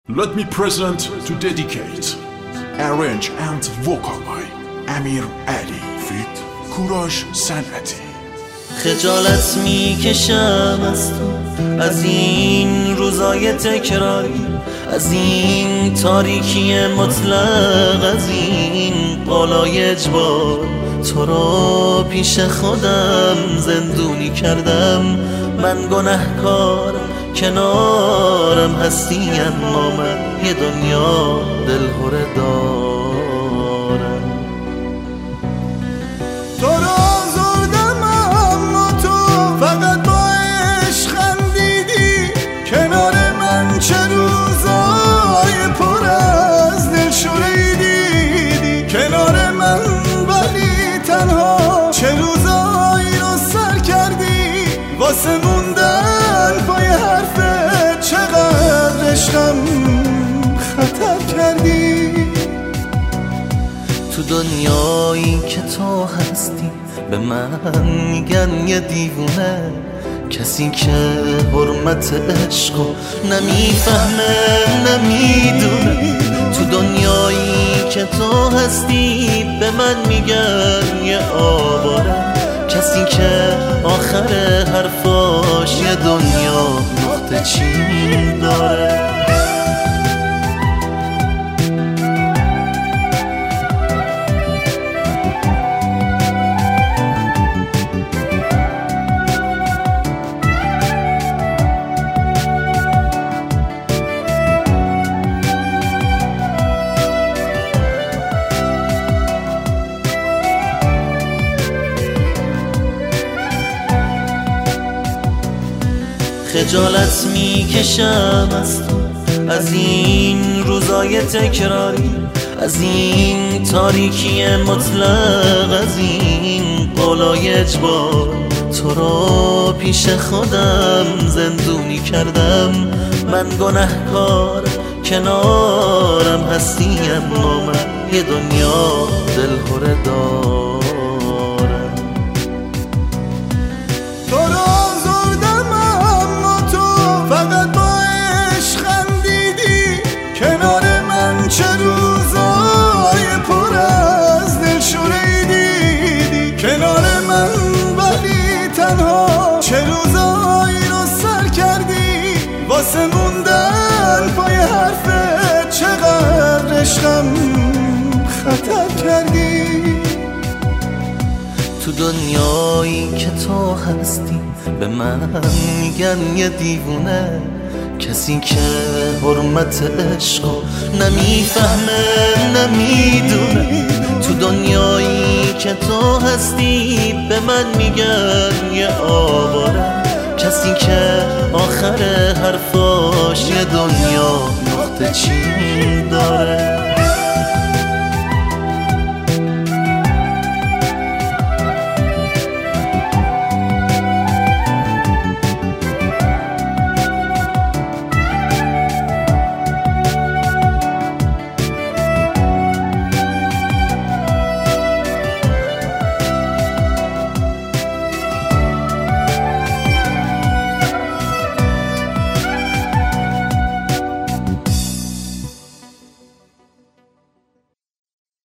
Let me present to dedicate, arrange and vocal by امیر علی feat کوروش صنعتی. خجالت میکشم از تو، از این روزای تکراری، از این تاریکی مطلق، از این بالای اجبار. تو رو پیش خودم زندونی کردم، من گنهکارم، کنارم هستی اما من یه دنیا دلهره دارم. تو رو آزردم اما تو فقط با عشق خندیدی، کنار من چه روزای پر از دلشوره‌ای دیدی، کنار من ولی تنها چه روزایی رو سر کردی، واسه موندن پای حرفت چقدر عشقم خطر کردی. تو دنیایی که تو هستی به من میگن یه دیوونه، کسی که حرمت عشقو نمیفهمه نمیدونه. تو دنیایی که تو هستی به من میگن یه آواره، کسی که آخر حرفاش یه دنیا نقطه چین داره. خجالت میکشم از تو، از این روزای تکراری، از این تاریکی مطلق، از این بالای اجبار. تو رو پیش خودم زندونی کردم، من گنهکارم، کنارم هستی اما من یه دنیا دلهره دارم. فقط با عشق خندیدی، کنار من چه روزای پر از دلشوره‌ای دیدی، کنار من ولی تنها چه روزایی رو سر کردی، واسه موندن پای حرفت چقدر عشقم خطر کردی. تو دنیایی که تو هستی به من میگن یه دیوونه، کسی که حرمت عشقو نمیفهمه نمیدونه. تو دنیایی که تو هستی به من میگن یه آواره، کسی که آخر حرفاش یه دنیا نقطه چین داره.